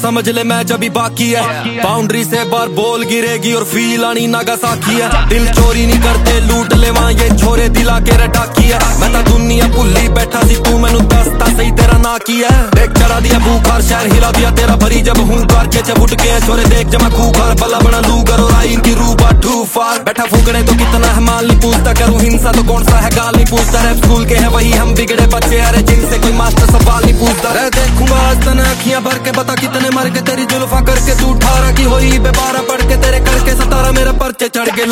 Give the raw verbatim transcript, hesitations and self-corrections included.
समझ ले मैच अभी बाकी है। बाउंड्री से बार बॉल गिरेगी और फील आनी नागासाकी है। दिल चोरी नहीं करते लूट ले वहां ये छोरे दिला के रटाकी है। मैं तो दुनिया भुल्ली बैठा सी तू मैनू दसता सही तेरा ना की है। देख चढ़ा दिया भूखार शहर हिला दिया तेरा भरी जब हूं कार के जब उठ के छोरे देख जमा खूखार बल्ला बना लूगर और आई इनकी रूबा टू फार। बैठा फूकने तो कितना है माल नहीं पूछता करूं हिंसा तो कौन सा है गाल नहीं पूछता। रैप स्कूल के हैं वही हम बिगड़े बच्चे अरे जिनसे कोई मास्टर सवाल नहीं पूछता। रे देखूंगा आज तने अखियां भर के बता कितने मर के तेरी जुल्फा करके तू अठारह की होई बेबारा पढ़ के तेरे करके सतारा मेरे पर्चे चढ़ के